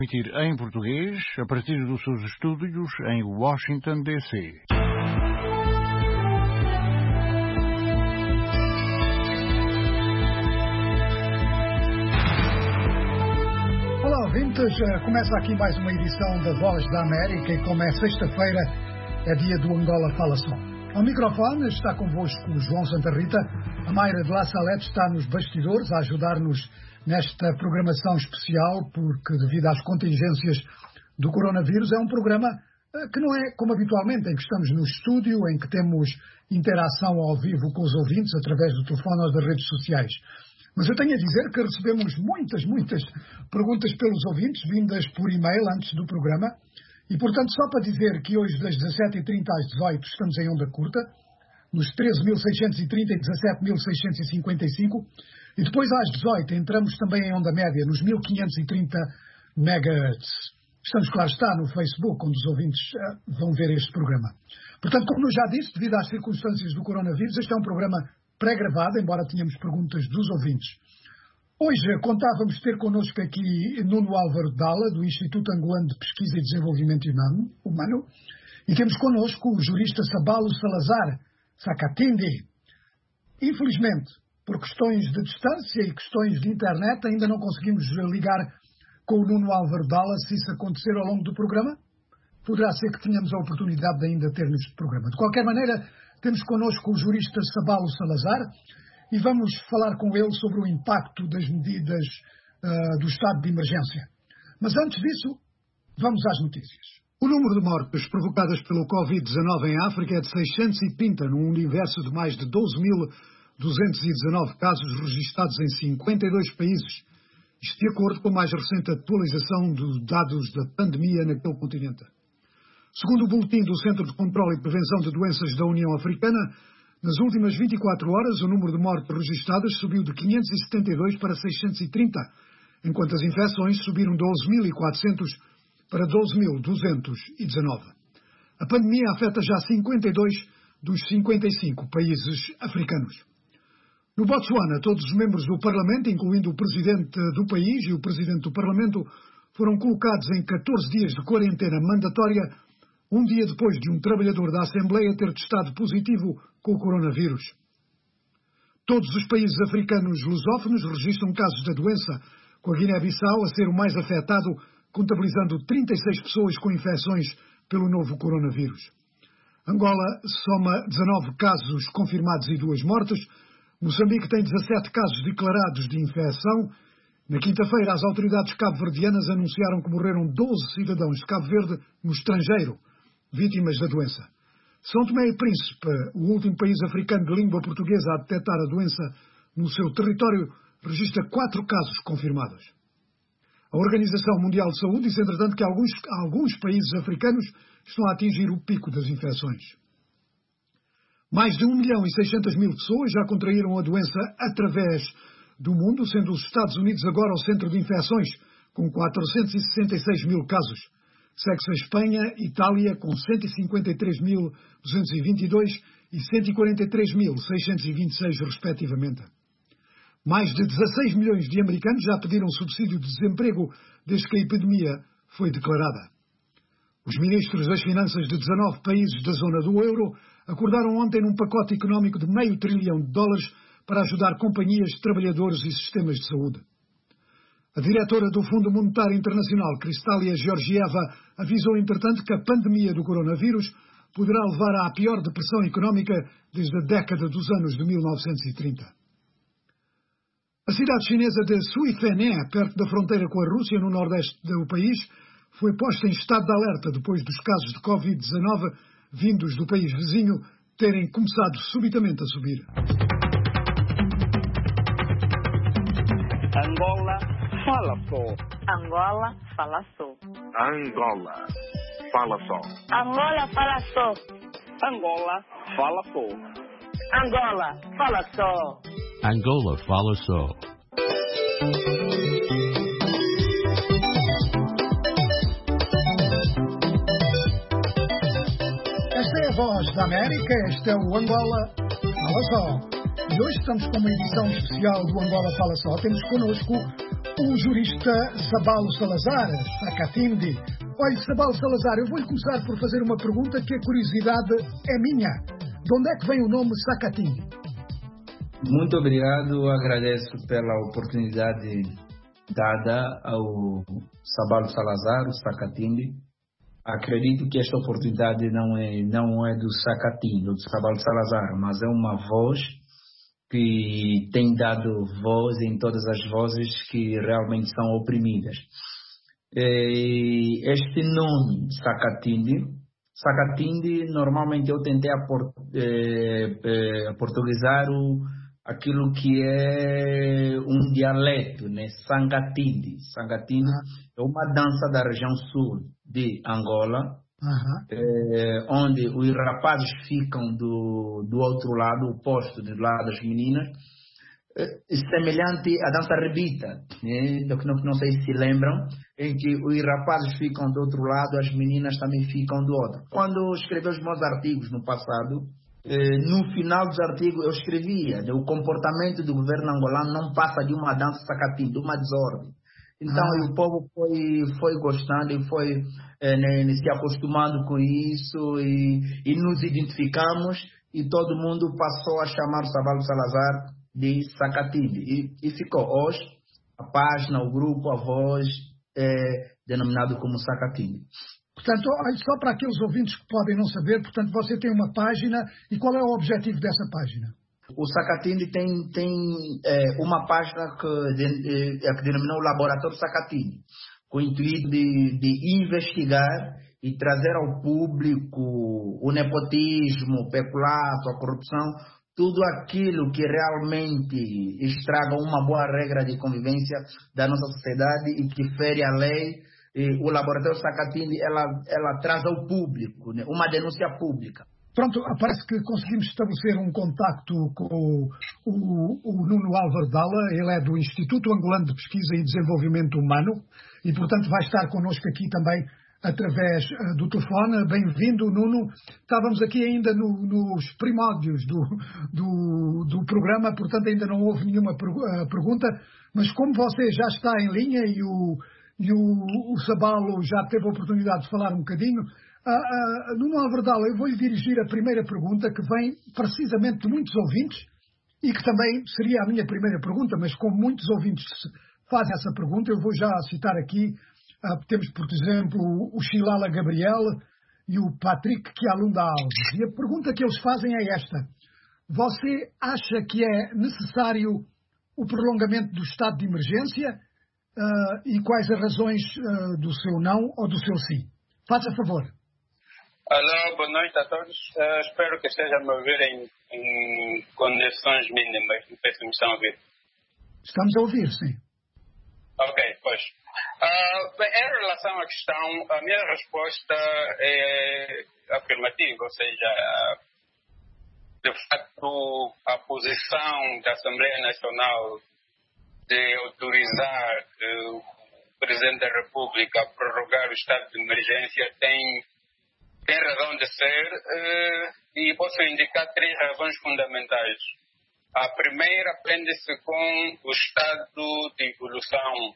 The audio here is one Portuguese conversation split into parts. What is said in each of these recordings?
Emitir em português, a partir dos seus estúdios em Washington, D.C. Olá, ouvintes. Começa aqui mais uma edição da Voz da América e como é sexta-feira, é dia do Angola Fala Só. Ao microfone está convosco o João Santa Rita. A Mayra de La Salete está nos bastidores a ajudar-nos nesta programação especial, porque devido às contingências do coronavírus é um programa que não é como habitualmente, em que estamos no estúdio, em que temos interação ao vivo com os ouvintes através do telefone ou das redes sociais. Mas eu tenho a dizer que recebemos muitas perguntas pelos ouvintes, vindas por e-mail antes do programa, e portanto só para dizer que hoje das 17h30 às 18h estamos em onda curta, nos 13.630 e 17.655, e depois às 18h entramos também em onda média, nos 1530 MHz. Estamos, claro está, no Facebook, onde os ouvintes vão ver este programa. Portanto, como eu já disse, devido às circunstâncias do coronavírus, este é um programa pré-gravado, embora tenhamos perguntas dos ouvintes. Hoje contávamos ter connosco aqui Nuno Álvaro Dalla, do Instituto Angolano de Pesquisa e Desenvolvimento Humano, e temos connosco o jurista Sabalo Salazar Sacatinde. Infelizmente, por questões de distância e questões de internet, ainda não conseguimos ligar com o Nuno Álvaro Dalla. Se isso acontecer ao longo do programa, poderá ser que tenhamos a oportunidade de ainda ter neste programa. De qualquer maneira, temos connosco o jurista Sabalo Salazar e vamos falar com ele sobre o impacto das medidas do estado de emergência. Mas antes disso, vamos às notícias. O número de mortes provocadas pelo Covid-19 em África é de 630, num universo de mais de 12.219 casos registados em 52 países. Isto de acordo com a mais recente atualização dos dados da pandemia naquele continente. Segundo o boletim do Centro de Controlo e Prevenção de Doenças da União Africana, nas últimas 24 horas o número de mortes registadas subiu de 572 para 630, enquanto as infecções subiram de 11.400 para 12.219. A pandemia afeta já 52 dos 55 países africanos. No Botsuana, todos os membros do Parlamento, incluindo o Presidente do país e o Presidente do Parlamento, foram colocados em 14 dias de quarentena mandatória, um dia depois de um trabalhador da Assembleia ter testado positivo com o coronavírus. Todos os países africanos lusófonos registram casos da doença, com a Guiné-Bissau a ser o mais afetado, contabilizando 36 pessoas com infecções pelo novo coronavírus. Angola soma 19 casos confirmados e 2 mortes. Moçambique tem 17 casos declarados de infecção. Na quinta-feira, as autoridades cabo-verdianas anunciaram que morreram 12 cidadãos de Cabo Verde no estrangeiro, vítimas da doença. São Tomé e Príncipe, o último país africano de língua portuguesa a detectar a doença no seu território, registra 4 casos confirmados. A Organização Mundial de Saúde diz, entretanto, que alguns países africanos estão a atingir o pico das infecções. Mais de 1.600.000 pessoas já contraíram a doença através do mundo, sendo os Estados Unidos agora o centro de infecções, com 466.000 casos. Segue-se a Espanha, Itália, com 153.222 e 143.626, respectivamente. Mais de 16 milhões de americanos já pediram subsídio de desemprego desde que a epidemia foi declarada. Os ministros das Finanças de 19 países da zona do euro acordaram ontem num pacote económico de $500 bilhão para ajudar companhias, trabalhadores e sistemas de saúde. A diretora do Fundo Monetário Internacional, Kristália Georgieva, avisou, entretanto, que a pandemia do coronavírus poderá levar à pior depressão económica desde a década dos anos de 1930. A cidade chinesa de Suifené, perto da fronteira com a Rússia, no nordeste do país, foi posta em estado de alerta depois dos casos de Covid-19 vindos do país vizinho terem começado subitamente a subir. Angola fala só. Angola fala só. Angola fala só. Angola fala só. Angola fala só. Angola fala só. Angola fala só. Esta é a Voz da América, este é o Angola Fala Só. E hoje estamos com uma edição especial do Angola Fala Só. Temos connosco O jurista Sabalo Salazar, Sacatindi. Olha, Sabalo Salazar, eu vou-lhe começar por fazer uma pergunta que a curiosidade é minha. De onde é que vem o nome Sacatindi? Muito obrigado, agradeço pela oportunidade dada ao Sabalo Salazar, o Sacatindi. Acredito que esta oportunidade não é do Sacatindi, do Sabalo Salazar, mas é uma voz que tem dado voz em todas as vozes que realmente são oprimidas. Este nome, Sacatindi, normalmente eu tentei aportuguesar aquilo que é um dialeto, né? Sangatindi. Sangatindi é uma dança da região sul de Angola, onde os rapazes ficam do outro lado, oposto do lado das meninas, semelhante à dança rebita, né? Não sei se lembram, em que os rapazes ficam do outro lado, as meninas também ficam do outro. Quando eu escrevi os meus artigos no passado, no final dos artigos eu escrevia: o comportamento do governo angolano não passa de uma dança Sacatindi, de uma desordem. Então o povo foi gostando e foi se acostumando com isso e nos identificamos, e todo mundo passou a chamar o Sabalo Salazar de Sacatindi e ficou. Hoje a página, o grupo, a voz é denominado como Sacatindi. Portanto, só para aqueles ouvintes que podem não saber, portanto, você tem uma página, e qual é o objetivo dessa página? O Sacatindi tem uma página que denominou o Laboratório Sacatindi, com o intuito de investigar e trazer ao público o nepotismo, o peculato, a corrupção, tudo aquilo que realmente estraga uma boa regra de convivência da nossa sociedade e que fere a lei. O Laboratório Sacatindi, ela traz ao público, né, uma denúncia pública. Pronto, parece que conseguimos estabelecer um contacto com o Nuno Álvaro Dalla. Ele é do Instituto Angolano de Pesquisa e Desenvolvimento Humano e, portanto, vai estar connosco aqui também através do telefone. Bem-vindo, Nuno. Estávamos aqui ainda nos primórdios do programa, portanto ainda não houve nenhuma pergunta, mas como você já está em linha e o Sabalo já teve a oportunidade de falar um bocadinho, Nuno Álvaro Dalla, eu vou-lhe dirigir a primeira pergunta, que vem precisamente de muitos ouvintes e que também seria a minha primeira pergunta, mas como muitos ouvintes fazem essa pergunta, eu vou já citar aqui. Temos, por exemplo, o Chilala Gabriel e o Patrick Kialunda Alves. E a pergunta que eles fazem é esta: você acha que é necessário o prolongamento do estado de emergência? E quais as razões do seu não ou do seu sim? Faça favor. Alô, boa noite a todos. Espero que estejam a me ouvir em condições mínimas. Não sei se me estão a ouvir. Estamos a ouvir, sim. Ok, pois. Bem, em relação à questão, a minha resposta é afirmativa, ou seja, de facto, a posição da Assembleia Nacional de autorizar o Presidente da República a prorrogar o estado de emergência tem razão de ser, e posso indicar 3 razões fundamentais. A primeira prende-se com o estado de evolução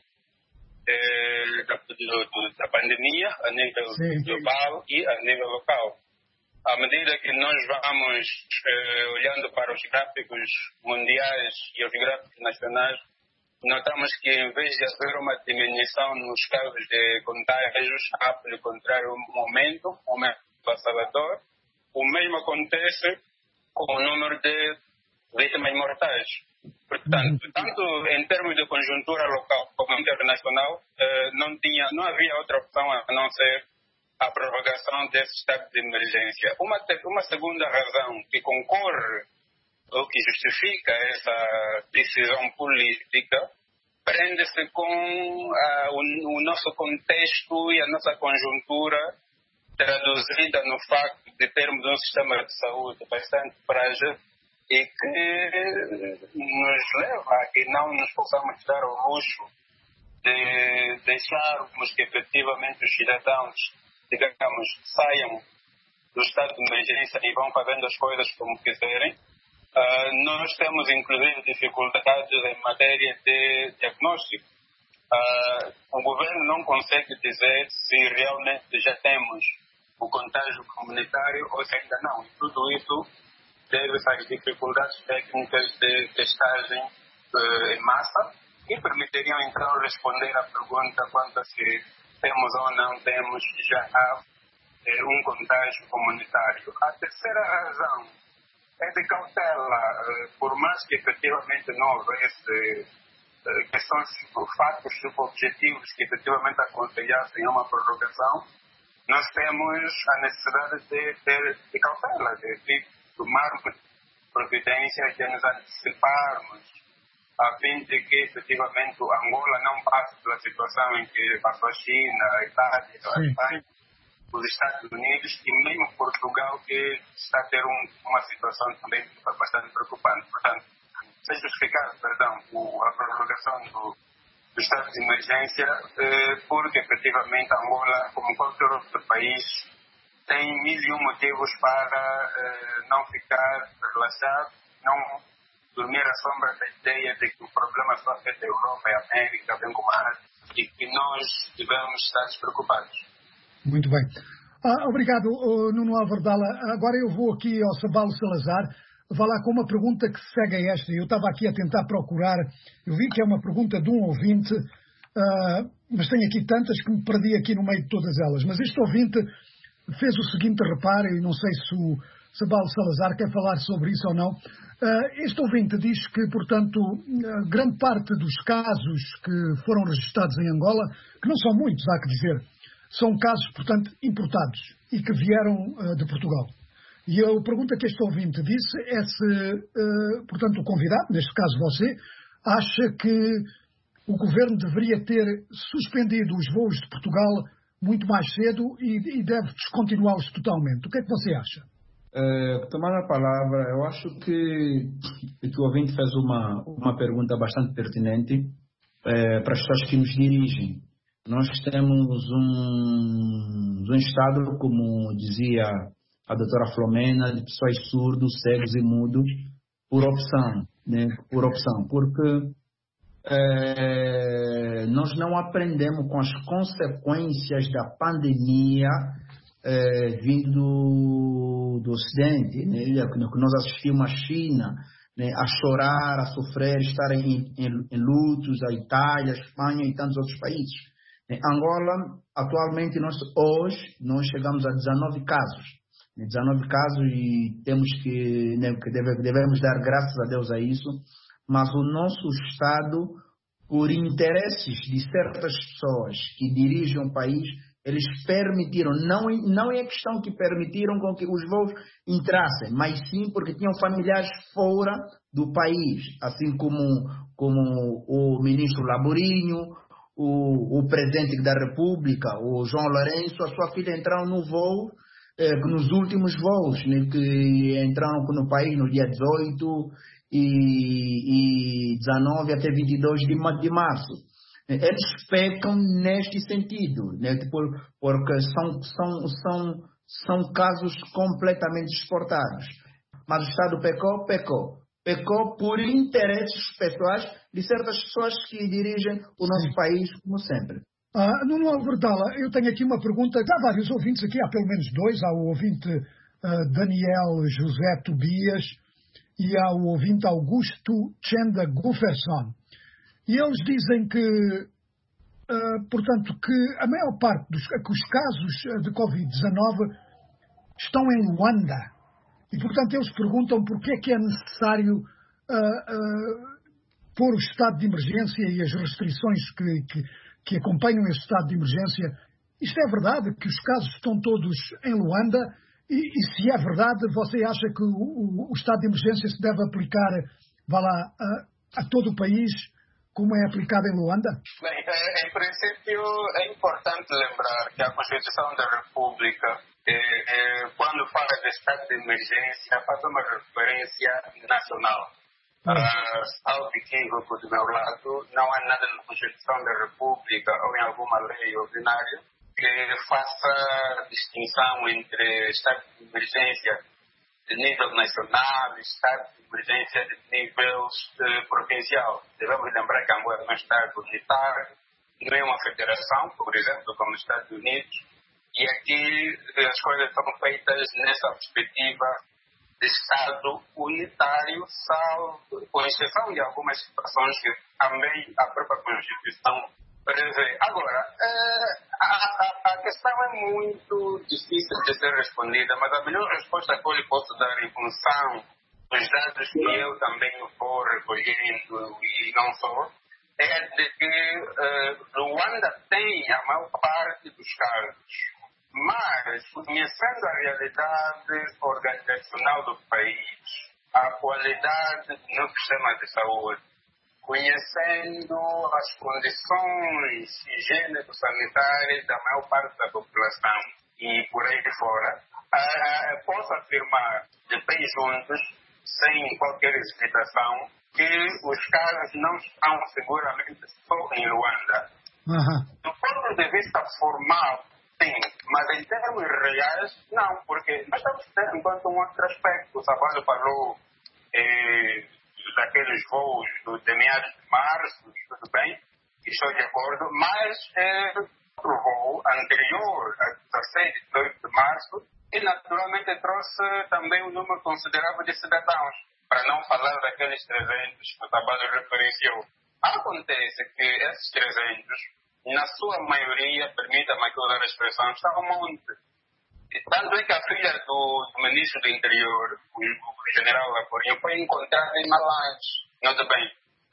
da pandemia a nível global e a nível local. À medida que nós vamos olhando para os gráficos mundiais e os gráficos nacionais, notamos que, em vez de haver uma diminuição nos casos de contágios, há, pelo contrário, um aumento avassalador. O mesmo acontece com o número de vítimas mortais. Portanto, tanto em termos de conjuntura local como internacional, não havia outra opção a não ser a prorrogação desse estado de emergência. Uma segunda razão que concorre ou que justifica essa decisão política prende-se com o nosso contexto e a nossa conjuntura, traduzida no facto de termos um sistema de saúde bastante frágil e que nos leva a que não nos possamos dar o luxo de deixarmos que efetivamente os cidadãos, digamos, saiam do estado de emergência e vão fazendo as coisas como quiserem. Nós temos, inclusive, dificuldades em matéria de diagnóstico. O governo não consegue dizer se realmente já temos o contágio comunitário ou se ainda não. Tudo isso deve-se às dificuldades técnicas de testagem em massa que permitiriam então responder à pergunta quanto a se temos ou não temos já um contágio comunitário. A terceira razão é de cautela, por mais que efetivamente não houvesse questões, fatos subobjetivos que efetivamente aconselhassem uma prorrogação, nós temos a necessidade de cautela, de tomarmos providências, de nos anteciparmos, a fim de que efetivamente Angola não passe pela situação em que passou a China, a Itália, a Espanha, os Estados Unidos e mesmo Portugal, que está a ter uma situação também bastante preocupante. Portanto, se justificar, a prorrogação do estado de emergência, porque efetivamente Angola, como qualquer outro país, tem 1001 motivos para não ficar relaxado, não dormir à sombra da ideia de que o problema só afeta a Europa e a América, bem como a Ásia, e que nós devemos estar despreocupados. Muito bem. Obrigado, Nuno Alvardala. Agora eu vou aqui ao Sabalo Salazar, vá lá com uma pergunta que segue a esta. Eu estava aqui a tentar procurar, eu vi que é uma pergunta de um ouvinte, mas tenho aqui tantas que me perdi aqui no meio de todas elas. Mas este ouvinte fez o seguinte reparo, e não sei se o Sabalo Salazar quer falar sobre isso ou não. Este ouvinte diz que, portanto, grande parte dos casos que foram registados em Angola, que não são muitos, há que dizer, são casos, portanto, importados e que vieram de Portugal. E a pergunta que este ouvinte disse é se, portanto, o convidado, neste caso você, acha que o governo deveria ter suspendido os voos de Portugal muito mais cedo e deve descontinuá-los totalmente. O que é que você acha? Tomando a palavra, eu acho que o ouvinte fez uma pergunta bastante pertinente para as pessoas que nos dirigem. Nós temos um Estado, como dizia a doutora Flomena, de pessoas surdos, cegos e mudos, por opção, né? Por opção, porque nós não aprendemos com as consequências da pandemia vindo do Ocidente, né? Que nós assistimos a China, né, a chorar, a sofrer, estar em lutos, a Itália, a Espanha e tantos outros países. Angola, atualmente, nós chegamos a 19 casos. 19 casos e temos que devemos dar graças a Deus a isso, mas o nosso Estado, por interesses de certas pessoas que dirigem o país, eles permitiram, não é questão que permitiram com que os voos entrassem, mas sim porque tinham familiares fora do país, assim como o ministro Laborinho, o presidente da República, o João Lourenço, a sua filha entraram no voo, nos últimos voos, né, que entraram no país no dia 18 e 19 até 22 de março. Eles pecam neste sentido, né, porque são casos completamente exportados. Mas o Estado pecou por interesses pessoais de certas pessoas que dirigem o nosso país, como sempre. Nuno Alvardala, eu tenho aqui uma pergunta. Há vários ouvintes aqui, há pelo menos dois. Há o ouvinte Daniel José Tobias e há o ouvinte Augusto Chenda Gufferson. E eles dizem que, portanto, que a maior parte dos casos de Covid-19 estão em Luanda. E, portanto, eles perguntam porquê é que é necessário pôr o estado de emergência e as restrições que acompanham esse estado de emergência. Isto é verdade que os casos estão todos em Luanda? E se é verdade, você acha que o estado de emergência se deve aplicar, a todo o país, como é aplicado em Luanda? Bem, em princípio, é importante lembrar que a Constituição da República, quando fala de estado de emergência, faz uma referência nacional. Algo equívoco do meu lado, não há nada na Constituição da República ou em alguma lei ordinária que faça distinção entre estado de emergência de nível nacional e estado de emergência de nível provincial. Devemos lembrar que Angola é um estado unitário, não é uma federação, por exemplo, como nos Estados Unidos, e aqui as coisas são feitas nessa perspectiva de Estado unitário, salvo, com exceção de algumas situações que também a própria Constituição prevê. Agora, a questão é muito difícil de ser respondida, mas a melhor resposta que eu lhe posso dar em função dos dados que eu também vou recolhendo e não só, é de que Luanda tem a maior parte dos casos. Mas, conhecendo a realidade organizacional do país, a qualidade no sistema de saúde, conhecendo as condições higiênico-sanitárias da maior parte da população e por aí fora, posso afirmar de pé juntos, sem qualquer hesitação, que os casos não estão seguramente só em Luanda. Do ponto de vista formal, sim, mas em termos reais, não, porque nós estamos tendo em conta um outro aspecto. O Sabalho falou daqueles voos de meados de março, tudo bem, estou de acordo, mas outro voo anterior, a 16 e 18 de março, e naturalmente trouxe também um número considerável de cidadãos, para não falar daqueles 300 que o Sabalho referenciou. Acontece que esses 300, na sua maioria, permita-me que usar a expressão, está ao monte. Tanto é que a filha do ministro do Interior, o general Laporinho, foi encontrada em Malange. Nota bem.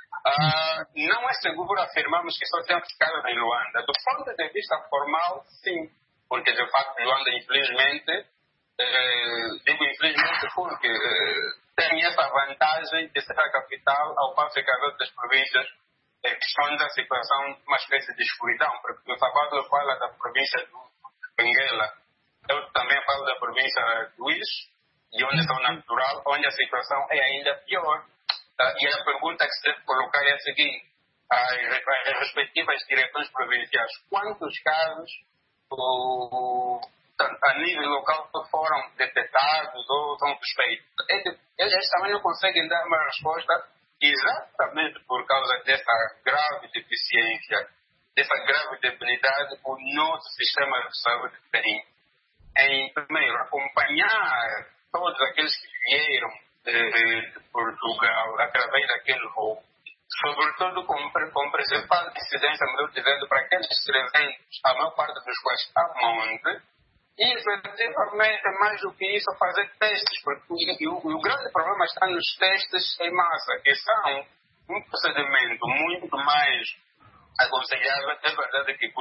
Não é seguro afirmarmos que só temos casos em Luanda. Do ponto de vista formal, sim. Porque, de facto, Luanda, infelizmente, digo infelizmente porque tem essa vantagem de ser a capital, ao passo que as outras províncias estão da situação uma espécie de escuridão, porque o Sabalho fala da província do Benguela, eu também falo da província do Ixi, de onde sou natural, onde a situação é ainda pior. E a pergunta que se deve colocar é a seguinte: as respectivas direções provinciais, quantos casos a nível local foram detectados ou são suspeitos? Eles também não conseguem dar uma resposta exatamente por causa dessa grave deficiência, dessa grave debilidade que o nosso sistema de saúde tem em, primeiro, acompanhar todos aqueles que vieram de Portugal através daquele voo, sobretudo com principal incidência, melhor dizendo, para aqueles 300, a maior parte dos quais está a monte, e efetivamente, mais do que isso, fazer testes, porque o grande problema está nos testes em massa, que são um procedimento muito mais aconselhável. É verdade que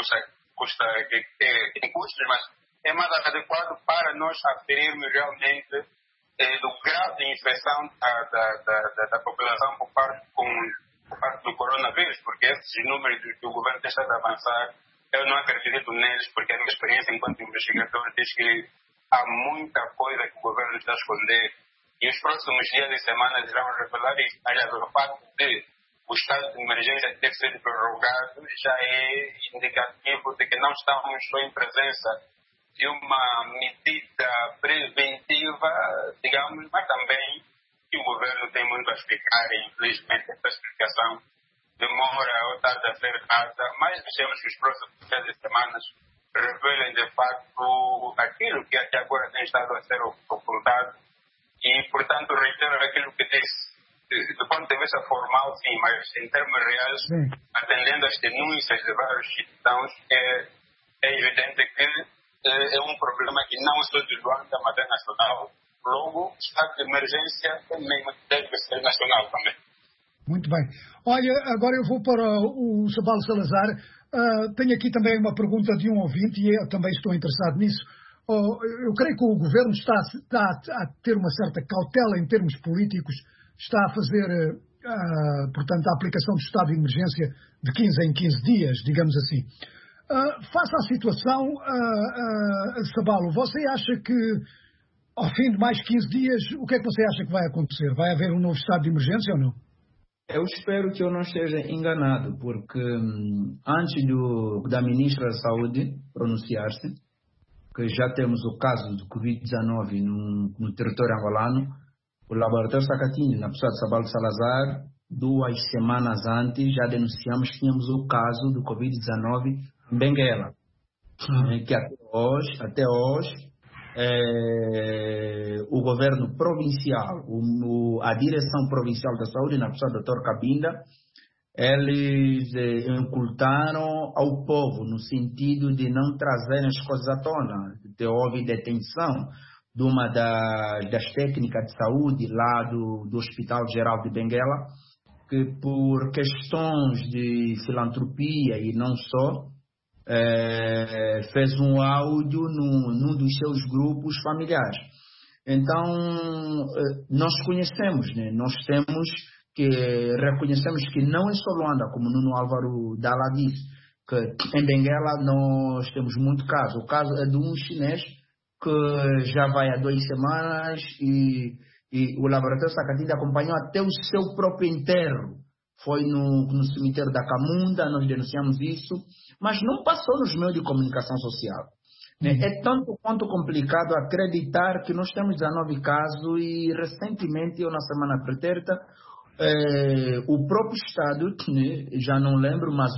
tem custos, mas é mais adequado para nós aferirmos realmente do grau de infecção da população por parte do coronavírus, porque esses números que o governo deixa de avançar, eu não acredito neles, porque a minha experiência enquanto investigador diz que há muita coisa que o governo está a esconder, e os próximos dias e semanas irão revelar isso. Aliás, o facto de o estado de emergência ter sido prorrogado já é indicativo de que não estamos só em presença de uma medida preventiva, digamos, mas também que o governo tem muito a explicar, e infelizmente essa explicação demora ou tarda a ser dada, mas deixemos que os próximos dias e semanas revelem de facto aquilo que até agora tem estado a ser ocultado, e portanto reitero aquilo que disse, do ponto de vista formal sim, mas em termos reais, atendendo às denúncias de vários cidadãos, é evidente que é um problema que não é só de Luanda, mas é nacional. Logo, o estado de emergência também deve ser nacional também. Muito bem. Olha, agora eu vou para o Sabalho Salazar. Tenho aqui também uma pergunta de um ouvinte e eu também estou interessado nisso. Eu creio que o governo está a ter uma certa cautela em termos políticos, está a fazer, portanto, a aplicação do estado de emergência de 15 em 15 dias, digamos assim. Face à situação, Sabalho, você acha que ao fim de mais 15 dias, o que é que você acha que vai acontecer? Vai haver um novo estado de emergência ou não? Eu espero que eu não esteja enganado, porque antes da Ministra da Saúde pronunciar-se, que já temos o caso do Covid-19 no território angolano, o laboratório Sacatini, na pessoa de Sabalho Salazar, 2 semanas antes, já denunciamos que tínhamos o caso do Covid-19 em Benguela. Que até hoje o governo provincial, a direção provincial da saúde, na pessoa do Dr. Cabinda, eles incultaram ao povo no sentido de não trazerem as coisas à tona. Houve detenção de uma das técnicas de saúde lá do Hospital Geral de Benguela, que por questões de filantropia e não só, fez um áudio num dos seus grupos familiares. Então, nós conhecemos, né? Reconhecemos que não é só Luanda, como Nuno Álvaro Dalla disse, que em Benguela nós temos muito caso. O caso é de um chinês que já vai há 2 semanas e o laboratório Sacatinde acompanhou até o seu próprio enterro. Foi no cemitério da Camunda, nós denunciamos isso, mas não passou nos meios de comunicação social. É tanto quanto complicado acreditar que nós temos 19 casos e recentemente, ou na semana pretérita, o próprio Estado, já não lembro, mas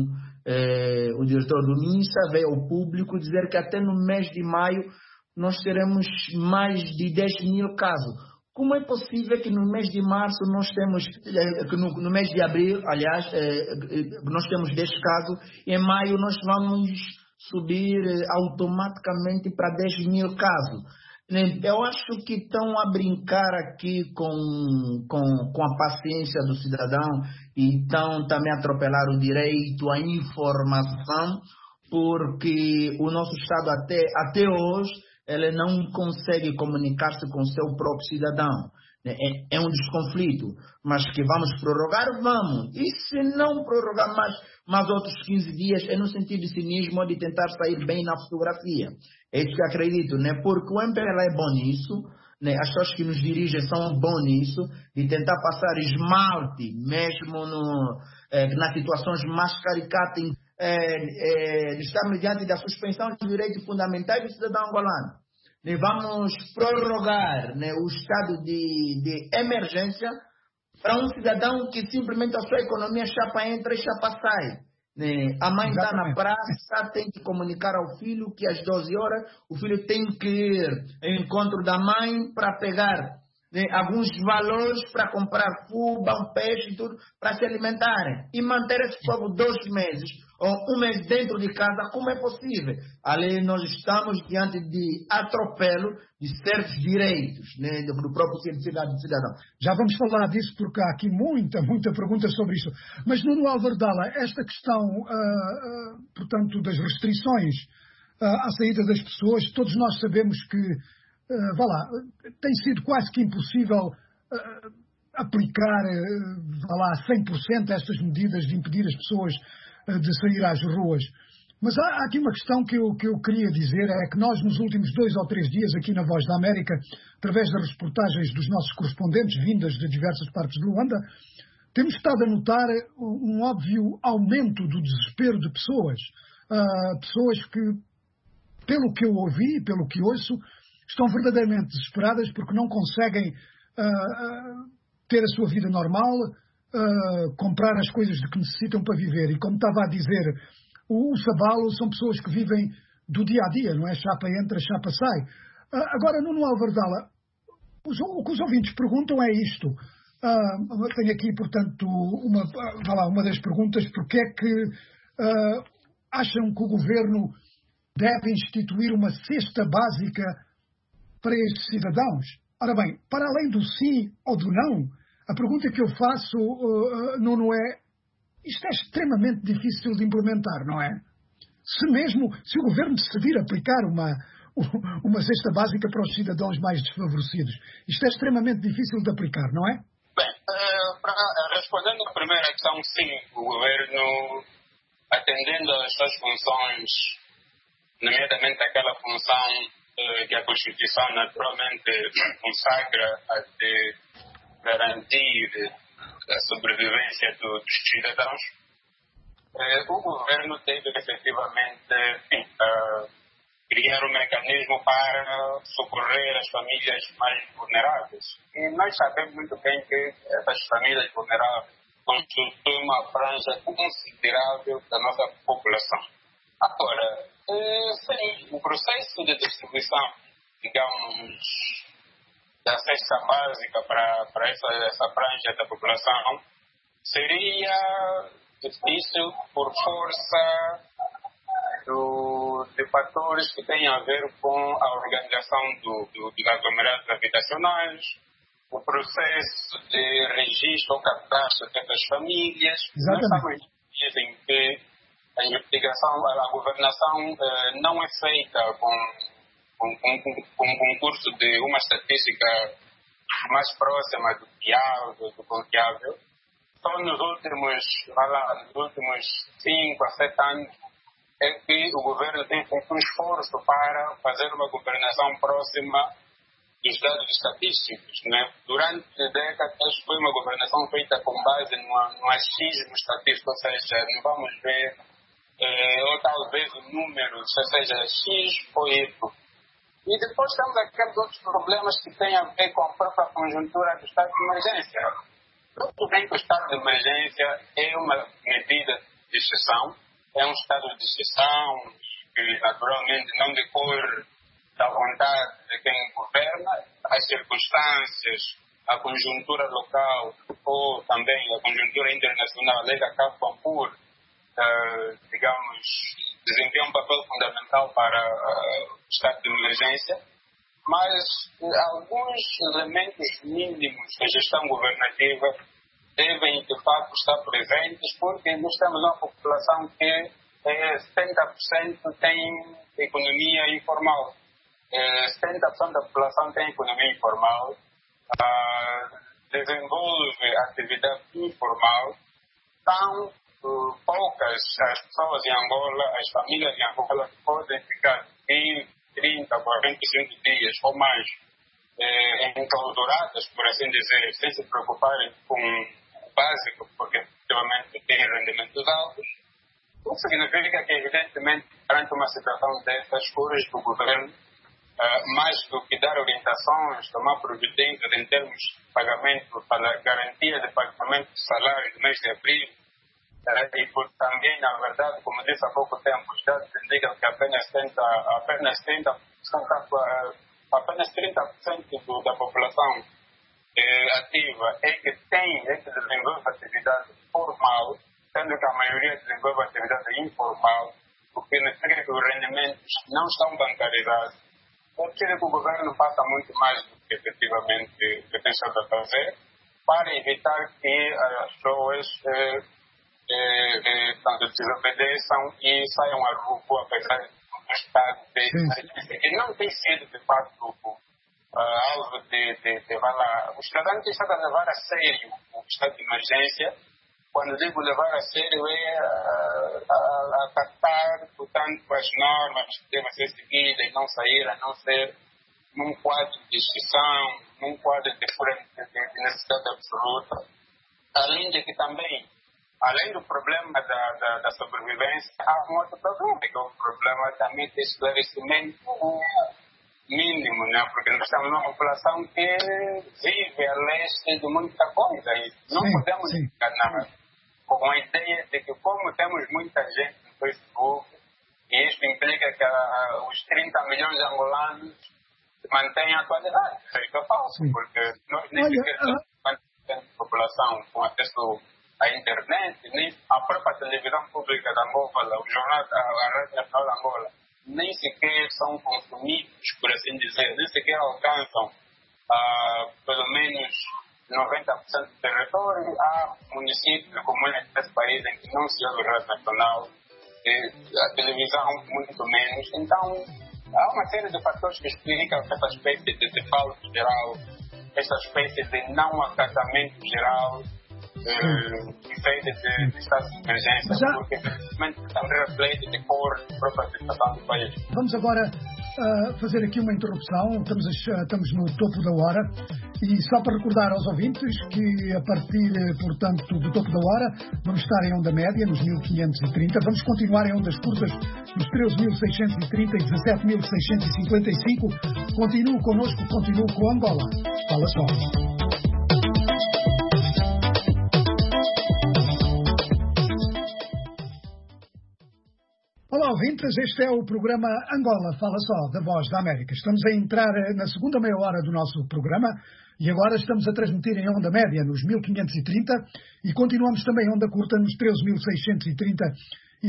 o diretor do MINSA veio ao público dizer que até no mês de maio nós teremos mais de 10.000 casos. Como é possível que no mês de março nós temos, que no mês de abril, aliás, nós temos 10 casos, e em maio nós vamos subir automaticamente para 10.000 casos? Eu acho que estão a brincar aqui com a paciência do cidadão e estão também a atropelar o direito à informação, porque o nosso Estado até hoje ele não consegue comunicar-se com o seu próprio cidadão. É um desconflito. Mas que vamos prorrogar, vamos. E se não prorrogar mais outros 15 dias, é no sentido de cinismo de tentar sair bem na fotografia. É isso que eu acredito, né? Porque o MPLA é bom nisso, né? As pessoas que nos dirigem são bons nisso, de tentar passar esmalte, mesmo nas situações mais caricatas, estamos diante da suspensão dos direitos fundamentais do cidadão angolano. Vamos prorrogar, né, o estado de emergência para um cidadão que simplesmente a sua economia chapa entra e chapa sai. Né? A mãe está na praça, tem que comunicar ao filho que às 12 horas o filho tem que ir ao encontro da mãe para pegar, né, alguns valores para comprar fubá, peixe e tudo, para se alimentarem. E manter esse povo 2 meses ou 1 mês dentro de casa, como é possível? Ali nós estamos diante de atropelo de certos direitos, né, do próprio cidadão. Já vamos falar disso porque há aqui muita pergunta sobre isso. Mas, Nuno Álvaro Dalla, esta questão, portanto, das restrições à saída das pessoas, todos nós sabemos que tem sido quase que impossível aplicar 100% estas medidas de impedir as pessoas de sair às ruas. Mas há aqui uma questão que eu queria dizer, é que nós nos últimos 2 ou 3 dias aqui na Voz da América, através das reportagens dos nossos correspondentes vindas de diversas partes de Luanda, temos estado a notar um óbvio aumento do desespero de pessoas. Pessoas que, pelo que eu ouvi, pelo que ouço, estão verdadeiramente desesperadas porque não conseguem ter a sua vida normal, comprar as coisas de que necessitam para viver. E como estava a dizer o Sabalo, são pessoas que vivem do dia a dia, não é? Chapa entra, chapa sai. Agora, Nuno Álvaro Dalla, o que os ouvintes perguntam é isto. Tenho aqui, portanto, uma das perguntas: porque é que acham que o governo deve instituir uma cesta básica para estes cidadãos? Ora bem, para além do sim ou do não, a pergunta que eu faço, Nuno, é: isto é extremamente difícil de implementar, não é? Se o governo decidir aplicar uma cesta básica para os cidadãos mais desfavorecidos, isto é extremamente difícil de aplicar, não é? Bem, respondendo à primeira questão, sim, o governo, atendendo às suas funções, nomeadamente aquela função que a Constituição naturalmente consagra a de garantir a sobrevivência dos cidadãos, o governo deve efetivamente criar um mecanismo para socorrer as famílias mais vulneráveis. E nós sabemos muito bem que essas famílias vulneráveis constituem uma franja considerável da nossa população. Agora, sim, o processo de distribuição, digamos, da cesta básica para essa franja da população seria difícil por força de fatores que têm a ver com a organização dos aglomerados habitacionais, o processo de registro ou cadastro dessas famílias. Nós estamos em que a investigação, a governação não é feita com um concurso de uma estatística mais próxima do fiável, do confiável. Só nos últimos 5 a 7 anos é que o governo tem feito um esforço para fazer uma governação próxima dos dados estatísticos, né? Durante décadas foi uma governação feita com base no achismo estatístico, ou seja, não vamos ver, ou talvez o número, seja X ou Y. E depois temos aqueles outros problemas que têm a ver com a própria conjuntura do estado de emergência. Tudo bem que o estado de emergência é uma medida de exceção, é um estado de exceção que naturalmente não decorre da vontade de quem governa, as circunstâncias, a conjuntura local ou também a conjuntura internacional é que acabam por, digamos, desempenhar um papel fundamental para o estado de emergência, mas alguns elementos mínimos da gestão governativa devem, de fato, estar presentes, porque nós temos uma população que 70% tem economia informal. 70% da população tem economia informal, desenvolve atividade informal. São poucas as pessoas em Angola, as famílias em Angola podem ficar 20, 30, 45 dias ou mais enclausuradas, por assim dizer, sem se preocuparem com o básico, porque efetivamente têm rendimentos altos. Isso significa que, evidentemente, perante uma situação dessas, cores do governo, mais do que dar orientações, tomar providências em termos de pagamento, para garantia de pagamento de salário do mês de abril, e por também, na verdade, como disse há pouco tempo, os dados indicam que apenas 30% da população ativa é que desenvolve atividade formal, sendo que a maioria desenvolve atividade informal, o que significa que os rendimentos não estão bancarizados. Eu quero que o governo faça muito mais do que efetivamente tem estado a fazer para evitar que as pessoas desobedeçam e saiam à rua, apesar do estado de emergência, que não tem sido, de fato, alvo de o cidadão tem estado a levar a sério o estado de emergência. Quando digo levar a sério, é acatar, portanto, as normas que devem ser seguidas e não sair, a não ser num quadro de exceção, num quadro de necessidade absoluta. Além de que também, além do problema da sobrevivência, há um outro problema, que é o problema também de esclarecimento mínimo, né? Porque nós estamos numa população que vive a leste de muita coisa e não podemos enganar com a ideia de que, como temos muita gente no Facebook, e isso implica que os 30 milhões de angolanos mantêm a atualidade. Isso é falso, porque nós nem sequer temos população com acesso à internet, nem a própria televisão pública da Angola, o jornal, a Rádio Nacional da Angola, nem sequer são consumidos, por assim dizer, nem sequer alcançam pelo menos 90% do território. Há municípios como nesse país em que não se ouve Rádio Nacional, a televisão muito menos. Então, há uma série de fatores que explicam essa espécie de default geral, essa espécie de não acatamento geral, efeito de estado de emergência, porque infelizmente também reflete de cor a própria situação do país. Vamos agora fazer aqui uma interrupção. Estamos no topo da hora e só para recordar aos ouvintes que a partir, portanto, do topo da hora vamos estar em onda média nos 1530, vamos continuar em ondas curtas nos 13.630 e 17.655. Continuo connosco, continuo com Angola. Fala só. Olá, ouvintes, este é o programa Angola Fala Só, da Voz da América. Estamos a entrar na segunda meia hora do nosso programa e agora estamos a transmitir em onda média nos 1530 e continuamos também em onda curta nos 13.630 e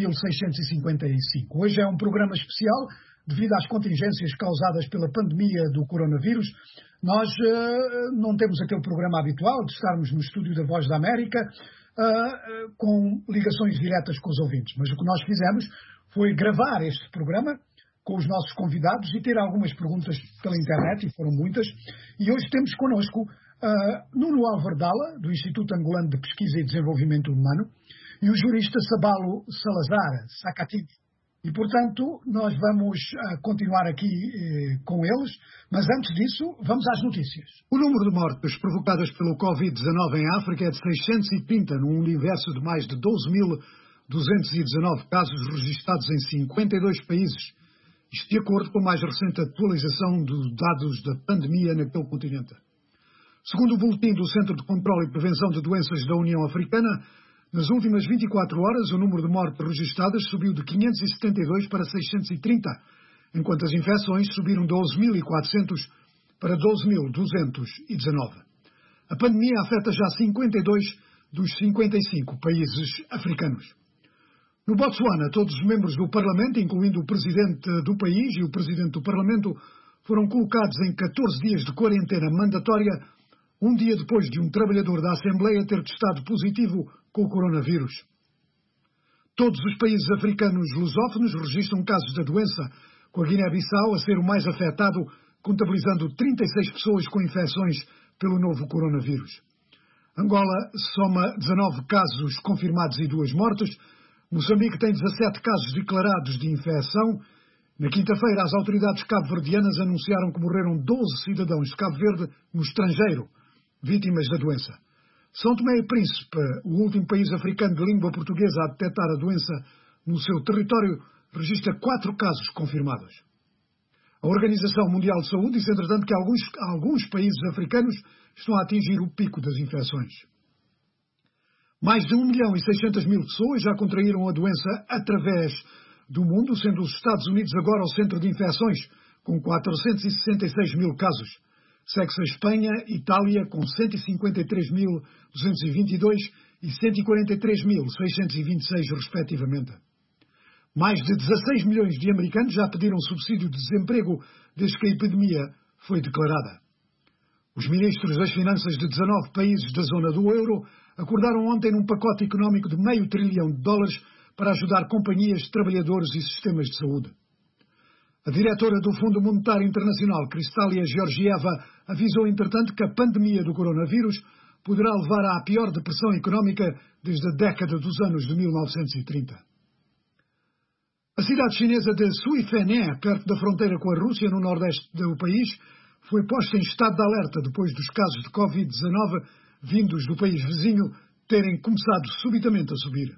17.655. Hoje é um programa especial devido às contingências causadas pela pandemia do coronavírus. Nós não temos aquele programa habitual de estarmos no estúdio da Voz da América, com ligações diretas com os ouvintes. Mas o que nós fizemos foi gravar este programa com os nossos convidados e ter algumas perguntas pela internet, e foram muitas. E hoje temos connosco Nuno Alvardala, do Instituto Angolano de Pesquisa e Desenvolvimento Humano, e o jurista Sabalo Salazar Sacatini. E, portanto, nós vamos continuar aqui com eles, mas antes disso, vamos às notícias. O número de mortes provocadas pelo Covid-19 em África é de 630, num universo de mais de 12.219 casos registados em 52 países. Isto de acordo com a mais recente atualização dos dados da pandemia naquele continente. Segundo o boletim do Centro de Controlo e Prevenção de Doenças da União Africana, nas últimas 24 horas, o número de mortes registadas subiu de 572 para 630, enquanto as infecções subiram de 12.400 para 12.219. A pandemia afeta já 52 dos 55 países africanos. No Botsuana, todos os membros do Parlamento, incluindo o Presidente do país e o Presidente do Parlamento, foram colocados em 14 dias de quarentena mandatória, um dia depois de um trabalhador da Assembleia ter testado positivo com o coronavírus. Todos os países africanos lusófonos registram casos da doença, com a Guiné-Bissau a ser o mais afetado, contabilizando 36 pessoas com infecções pelo novo coronavírus. Angola soma 19 casos confirmados e 2 mortes. Moçambique tem 17 casos declarados de infecção. Na quinta-feira, as autoridades cabo-verdianas anunciaram que morreram 12 cidadãos de Cabo Verde no estrangeiro, vítimas da doença. São Tomé e Príncipe, o último país africano de língua portuguesa a detectar a doença no seu território, registra 4 casos confirmados. A Organização Mundial de Saúde diz, entretanto, que alguns países africanos estão a atingir o pico das infecções. Mais de 1.600.000 pessoas já contraíram a doença através do mundo, sendo os Estados Unidos agora o centro de infecções, com 466.000 casos. Segue-se a Espanha, Itália, com 153.222 e 143.626, respectivamente. Mais de 16 milhões de americanos já pediram subsídio de desemprego desde que a epidemia foi declarada. Os ministros das Finanças de 19 países da zona do euro acordaram ontem num pacote económico de $500 bilhão para ajudar companhias, trabalhadores e sistemas de saúde. A diretora do Fundo Monetário Internacional, Kristália Georgieva, avisou, entretanto, que a pandemia do coronavírus poderá levar à pior depressão económica desde a década dos anos de 1930. A cidade chinesa de Suifené, perto da fronteira com a Rússia, no nordeste do país, foi posta em estado de alerta depois dos casos de Covid-19 vindos do país vizinho terem começado subitamente a subir.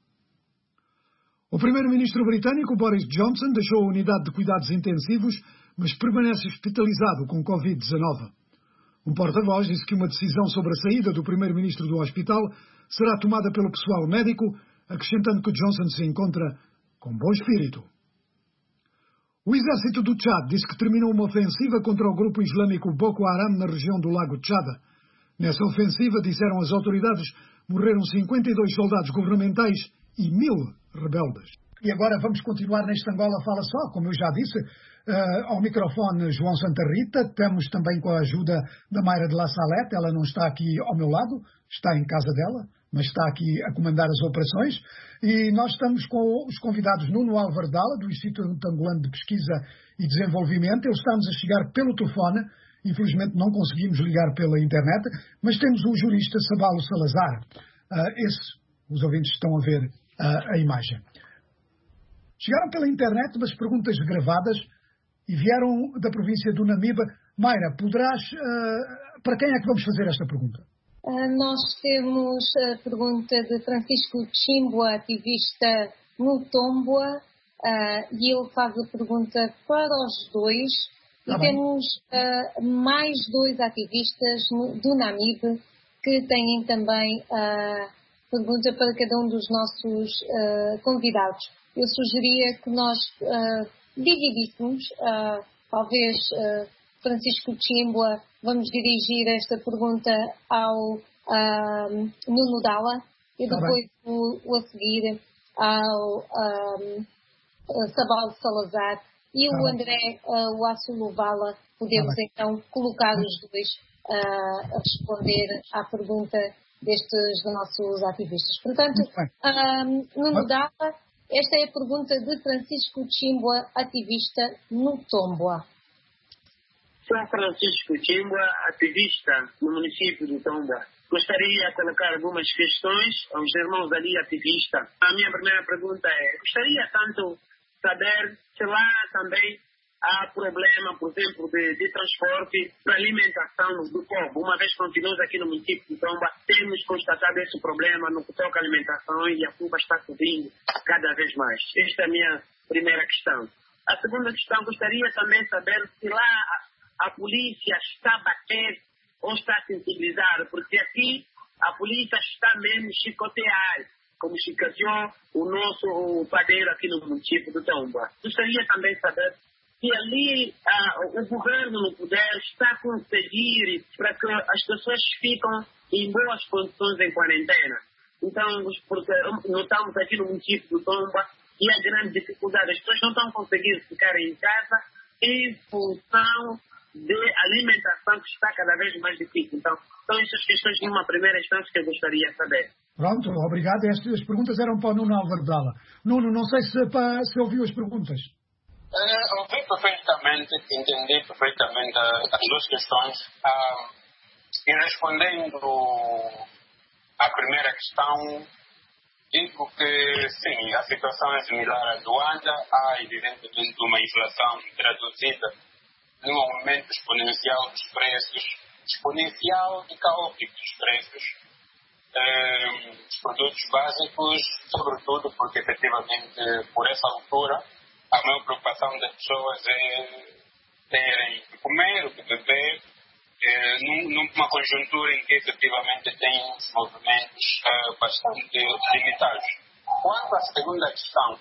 O primeiro-ministro britânico, Boris Johnson, deixou a unidade de cuidados intensivos, mas permanece hospitalizado com Covid-19. Um porta-voz disse que uma decisão sobre a saída do primeiro-ministro do hospital será tomada pelo pessoal médico, acrescentando que Johnson se encontra com bom espírito. O exército do Tchad disse que terminou uma ofensiva contra o grupo islâmico Boko Haram na região do Lago Tchad. Nessa ofensiva, disseram as autoridades, morreram 52 soldados governamentais e 1.000 rebeldes. E agora vamos continuar neste Angola Fala Só, como eu já disse, ao microfone João Santa Rita. Estamos também com a ajuda da Mayra de La Salette. Ela não está aqui ao meu lado, está em casa dela, mas está aqui a comandar as operações. E nós estamos com os convidados Nuno Alvardala, do Instituto Angolano de Pesquisa e Desenvolvimento. Ele está-nos a chegar pelo telefone. Infelizmente não conseguimos ligar pela internet, mas temos o jurista Sabalo Salazar. Os ouvintes estão a ver a imagem. Chegaram pela internet umas perguntas gravadas e vieram da província do Namibe. Mayra, poderás... para quem é que vamos fazer esta pergunta? Nós temos a pergunta de Francisco Chimbua, ativista no Tomboa, e ele faz a pergunta para os dois. E temos mais 2 ativistas do Namibe que têm também pergunta para cada um dos nossos convidados. Eu sugeria que nós dividíssemos, talvez Francisco Chimbua, vamos dirigir esta pergunta ao Nuno Dalla e depois a seguir ao Sabal Salazar e o André Wassuluvala. Podemos então colocar os dois a responder à pergunta destes nossos ativistas. Portanto, Nuno Dalla, esta é a pergunta de Francisco Chimbua, ativista no Tomboa. Sou Francisco Chimbua, ativista no município de Tomboa. Gostaria de colocar algumas questões aos irmãos ali ativistas. A minha primeira pergunta é, gostaria tanto saber se lá também há problema, por exemplo, de transporte para alimentação do povo. Uma vez que nós aqui no município de Tomboa temos constatado esse problema no que toca à alimentação e a culpa está subindo cada vez mais. Esta é a minha primeira questão. A segunda questão, gostaria também de saber se lá a polícia está a bater ou está a sensibilizar, porque aqui a polícia está mesmo chicotear, como chicoteou o nosso padeiro aqui no município de Tomboa. Gostaria também de saber se ali o governo no poder está a conseguir para que as pessoas ficam em boas condições em quarentena. Então, porque notamos aqui no município de Tomboa e a grande dificuldade, as pessoas não estão conseguindo ficar em casa em função de alimentação que está cada vez mais difícil. Então, são essas questões de uma primeira instância que eu gostaria de saber. Pronto, obrigado. Estas perguntas eram para o Nuno Álvaro Dalla. Nuno, não sei se ouviu as perguntas. Ouvi perfeitamente, entendi perfeitamente as duas questões. E respondendo à primeira questão, digo que sim, a situação é similar à do Luanda. Há evidentemente uma inflação traduzida num aumento exponencial dos preços, exponencial e caótico dos preços dos produtos básicos, sobretudo porque efetivamente por essa altura a maior preocupação das pessoas é terem o que comer, o que beber, numa conjuntura em que efetivamente tem movimentos bastante limitados. Quanto à segunda questão,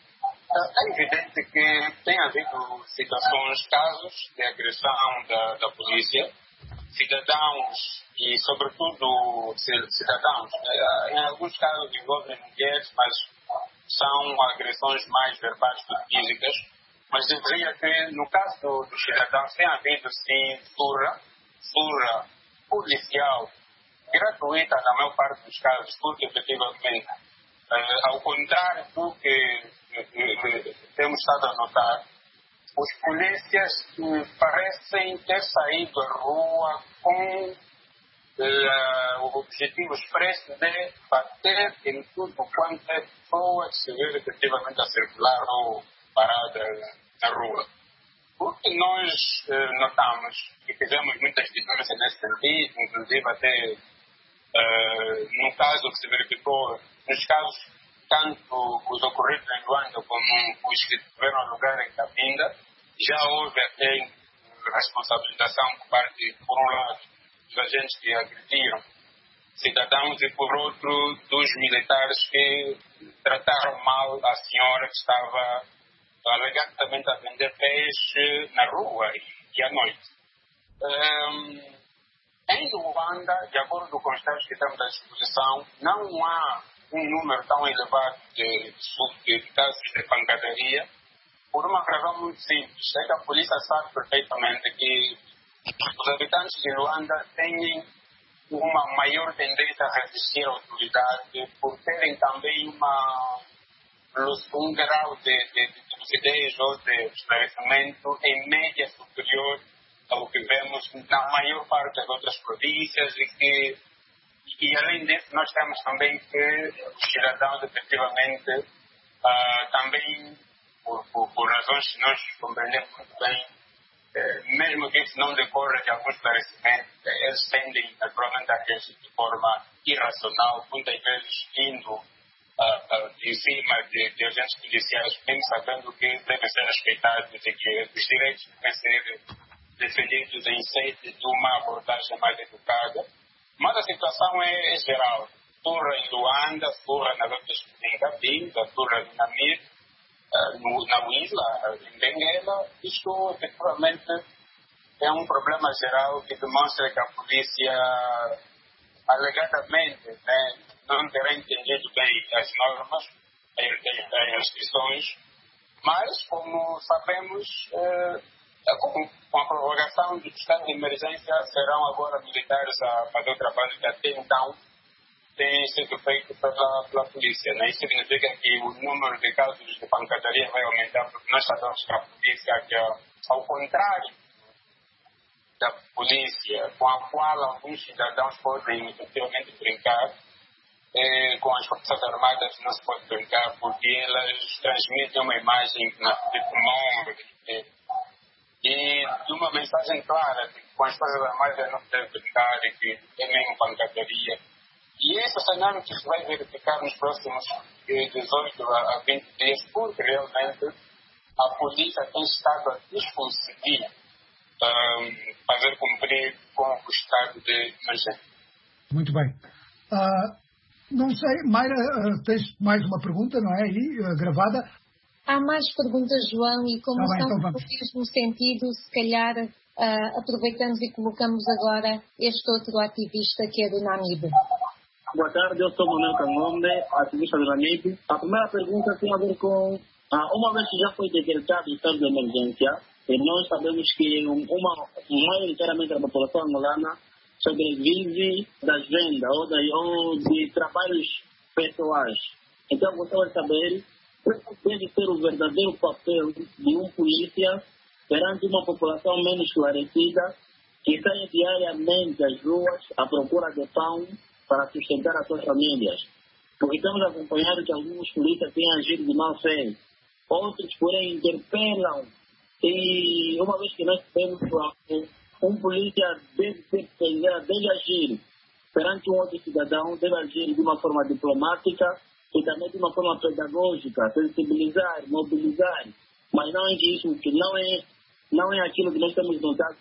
é evidente que tem havido situações, casos de agressão da polícia, cidadãos e sobretudo cidadãos, em alguns casos envolvem mulheres, mas são agressões mais verbais do que físicas, mas eu diria que no caso dos cidadãos tem havido sim surra policial gratuita na maior parte dos casos, porque efetivamente, ao contrário do que temos estado a notar, os polícias parecem ter saído à rua com o objetivo expresso de bater em tudo quanto é pessoa que se vê efetivamente a circular ou parada na rua. O que nós notamos e fizemos muitas diferenças nesse sentido, inclusive até no caso que se verificou, nos casos tanto os ocorridos em Luanda como os que tiveram lugar em Cabinda, já houve até responsabilização por um lado, dos agentes que agrediram cidadãos e, por outro, dos militares que trataram mal a senhora que estava alegadamente a vender peixe na rua e à noite. Em Luanda, de acordo com os dados que temos à disposição, não há um número tão elevado de casos de pancadaria, por uma razão muito simples. É que a polícia sabe perfeitamente que os habitantes de Luanda têm uma maior tendência a resistir à autoridade por terem também um grau de lucidez ou de esclarecimento em média superior ao que vemos na maior parte das outras províncias e além disso nós temos também que os cidadãos efetivamente também por razões que nós compreendemos muito bem, mesmo que isso não decorra de algum esclarecimento, eles tendem naturalmente a agir de forma irracional, muitas vezes indo em cima de agentes policiais, mesmo sabendo que devem ser respeitados e que os direitos devem ser defendidos em sede de uma abordagem mais educada. Mas a situação é geral. Surra em Luanda, surra nas outras em Cabinda, surra em Namib, na Huila, em Benguela. Isto, efetivamente, é um problema geral que demonstra que a polícia, alegadamente, não terá entendido bem as normas, as restrições, mas, como sabemos, com a prorrogação do estado de emergência, serão agora militares a fazer o trabalho que até então tem sido feito pela polícia. Isso significa que o número de casos de pancadaria vai aumentar, porque nós sabemos que a polícia, que ao contrário da polícia, com a qual alguns cidadãos podem efetivamente brincar, com as Forças Armadas não se pode brincar, porque elas transmitem uma imagem de comum e de uma mensagem clara de que com as Forças Armadas não se deve brincar e que é mesmo pancadaria. E esse cenário que se vai verificar nos próximos 18 a 20 dias, porque realmente a polícia tem estado a desconseguir fazer cumprir com o estado de emergência. Muito bem. Não sei, Mayra, tens mais uma pergunta, não é aí, gravada? Há mais perguntas, João, e como são então no mesmo sentido, se calhar aproveitamos e colocamos agora este outro ativista que é do Namib. Boa tarde, eu sou Manuel Cangombe, ativista do Namib. A primeira pergunta tem a ver com, uma vez que já foi decretado o estado de emergência, e nós sabemos que maioritariamente a população angolana sobrevive das vendas ou de trabalhos pessoais. Então, gostaria de saber qual deve ser o verdadeiro papel de um polícia perante uma população menos esclarecida que sai diariamente às ruas à procura de pão para sustentar as suas famílias. Porque estamos acompanhando que alguns polícias têm agido de má fé, outros, porém, interpelam. E uma vez que nós temos um polícia deve agir perante um outro cidadão, deve agir de uma forma diplomática e também de uma forma pedagógica, sensibilizar, mobilizar, mas não é isso, que não é aquilo que nós temos notado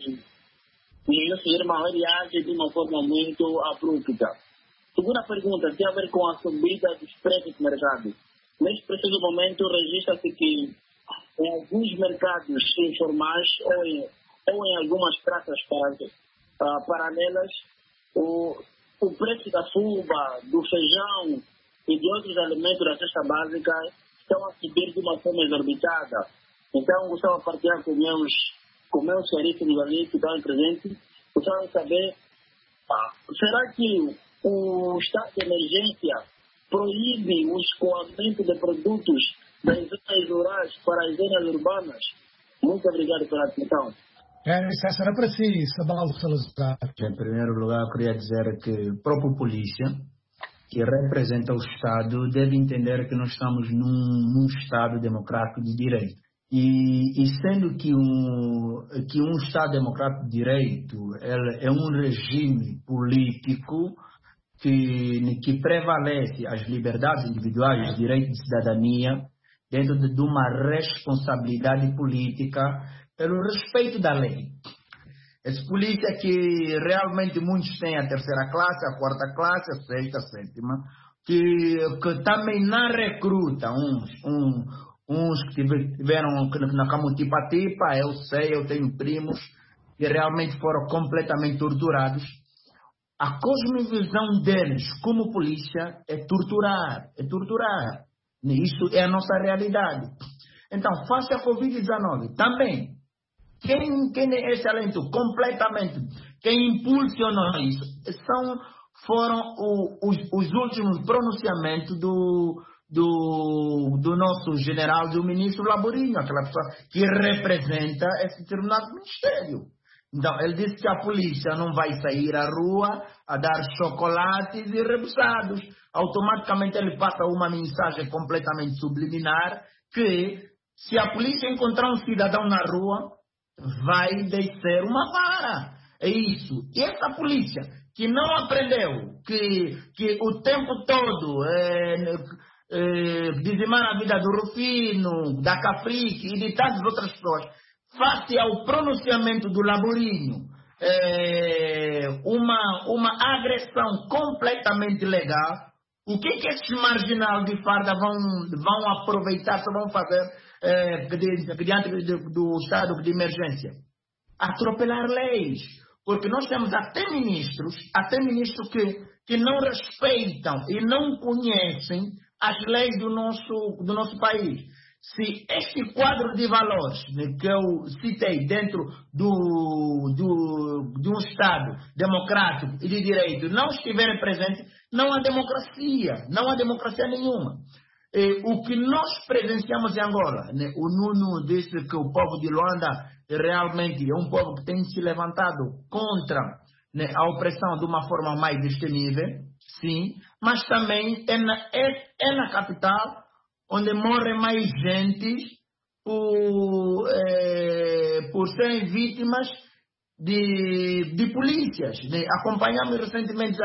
no nosso irmão, ele age de uma forma muito abrupta. Segunda pergunta tem a ver com a subida dos preços do mercado. Neste preciso momento, registra-se que em alguns mercados informais ou em algumas praças paralelas, o preço da fuba, do feijão e de outros alimentos da cesta básica estão a subir de uma forma exorbitada. Então, gostava de partilhar com meus xerifes ali que estão presentes, gostava de saber, será que o estado de emergência proíbe o escoamento de produtos das zonas rurais para as zonas urbanas? Muito obrigado pela atenção. Essa era para si, Sabalo Salazar. Em primeiro lugar, eu queria dizer que a própria polícia, que representa o Estado, deve entender que nós estamos num Estado democrático de direito. E sendo que um Estado democrático de direito é um regime político que prevalece as liberdades individuais, os direitos de cidadania, dentro de uma responsabilidade política pelo respeito da lei. Essa polícia que realmente muitos têm a terceira classe, a quarta classe, a sexta, a sétima, que também não recruta uns que tiveram na Camutipa-Tipa, eu sei, eu tenho primos que realmente foram completamente torturados. A cosmovisão deles como polícia é torturar. Isso é a nossa realidade. Então, face a Covid-19, também, quem é excelente, completamente, quem impulsionou isso, foram os últimos pronunciamentos do nosso general, do ministro Laborinho, aquela pessoa que representa esse determinado ministério. Então, ele disse que a polícia não vai sair à rua a dar chocolates e rebuçados. Automaticamente ele passa uma mensagem completamente subliminar que Se a polícia encontrar um cidadão na rua, vai descer uma vara. É isso. E essa polícia que não aprendeu que o tempo todo dizimar a vida do Rufino, da Caprique e de tantas outras pessoas, face ao pronunciamento do Laborinho, uma agressão completamente legal, o que esses marginais de farda vão aproveitar, vão fazer diante do estado de emergência? Atropelar leis. Porque nós temos até ministros que não respeitam e não conhecem as leis do nosso país. Se este quadro de valores que eu citei dentro de um Estado democrático e de direito não estiverem presentes, não há democracia nenhuma. O que nós presenciamos em Angola, o Nuno disse que o povo de Luanda realmente é um povo que tem se levantado contra a opressão de uma forma mais destemível, sim, mas também é na capital onde morrem mais gente por serem vítimas de polícias. Acompanhamos recentemente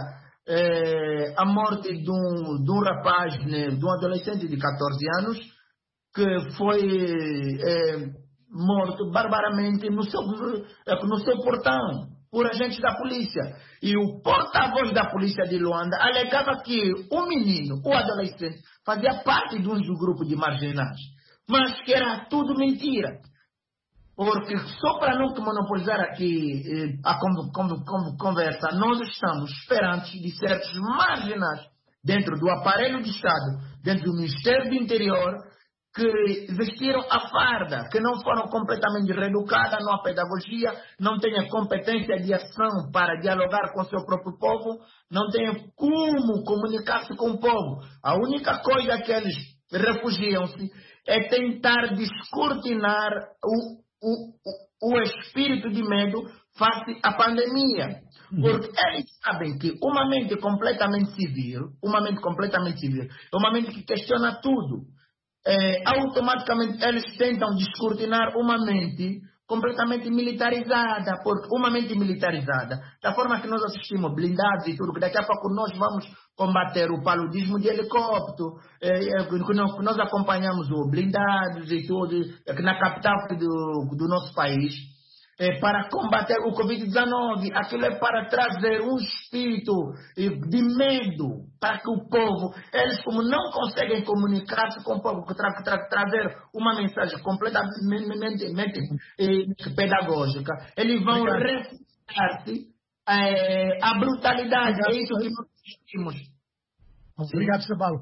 a morte de um rapaz, de um adolescente de 14 anos, que foi morto barbaramente no seu portão por agentes da polícia. E o porta-voz da polícia de Luanda alegava que o menino, o adolescente, fazia parte de um grupo de marginais, mas que era tudo mentira. Porque só para não monopolizar aqui a conversa, nós estamos perante de certos marginais dentro do aparelho de Estado, dentro do Ministério do Interior, que vestiram a farda, que não foram completamente reeducadas, não há pedagogia, não têm a competência de ação para dialogar com o seu próprio povo, não têm como comunicar-se com o povo. A única coisa que eles refugiam-se é tentar descortinar o espírito de medo face à pandemia. Porque eles sabem que uma mente completamente civil, é uma mente que questiona tudo. Automaticamente eles tentam descortinar uma mente completamente militarizada, porque uma mente militarizada, da forma que nós assistimos blindados e tudo, que daqui a pouco nós vamos combater o paludismo de helicóptero, que nós acompanhamos o blindados e tudo, na capital do nosso país, para combater o Covid-19. Aquilo é para trazer um espírito de medo para que o povo, eles como não conseguem comunicar-se com o povo, trazer uma mensagem completamente pedagógica, eles vão reforçar-se a brutalidade. É isso que nós assistimos. Obrigado, Sabalo.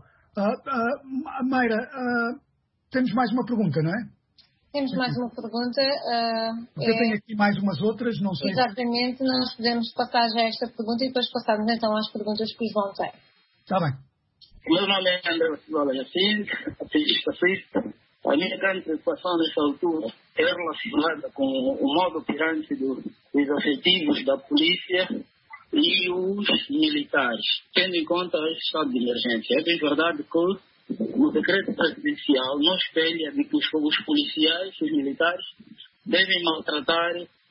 Mayra, temos mais uma pergunta, não é? Temos mais uma pergunta. Eu tenho aqui mais umas outras, não sei. Exatamente, nós podemos passar já esta pergunta e depois passarmos então às perguntas que o João tem. Está bem. O meu nome é André Silva Jacinto, ativista suíça. A minha grande preocupação nessa altura é relacionada com o modo operante dos efetivos da polícia e os militares, tendo em conta esse estado de emergência. É bem verdade que o decreto presidencial não espelha de que os policiais, os militares, devem maltratar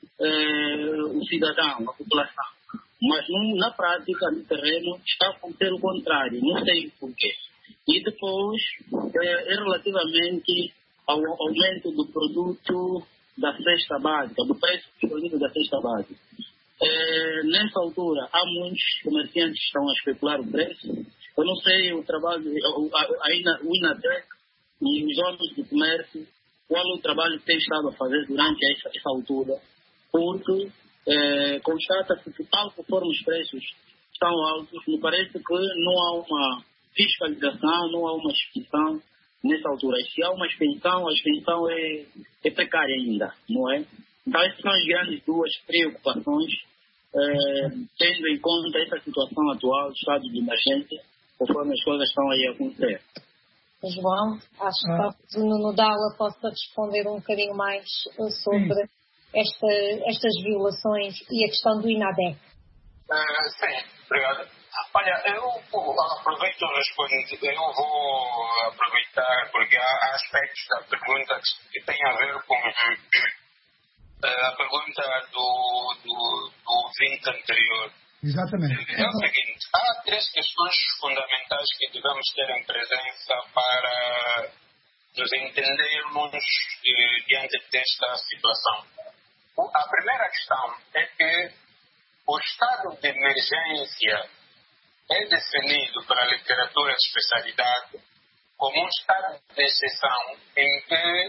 o cidadão, a população. Mas na prática, no terreno, está a acontecer o contrário. Não sei porquê. E depois, relativamente ao aumento do produto da cesta básica, do preço do produto da cesta básica. Nessa altura, há muitos comerciantes que estão a especular o preço. Eu não sei o trabalho, o INATEC e os órgãos de comércio, qual é o trabalho que tem estado a fazer durante essa altura, porque constata-se que, tal conforme os preços estão altos, me parece que não há uma fiscalização, não há uma expensão nessa altura. E se há uma expensão, a expensão é precária ainda, não é? Então, essas são as grandes duas preocupações, tendo em conta essa situação atual, do estado de emergência, conforme as coisas estão aí a acontecer. João, acho que talvez o Nuno Dalla possa responder um bocadinho mais sobre estas violações e a questão do INADEC. Sim, obrigado. Olha, eu aproveito e respondo. Eu vou aproveitar porque há aspectos da pergunta que têm a ver com a pergunta do ouvinte anterior. Exatamente. É o seguinte, há 3 questões fundamentais que devemos ter em presença para nos entendermos diante desta situação. A primeira questão é que o estado de emergência é definido pela literatura de especialidade como um estado de exceção em que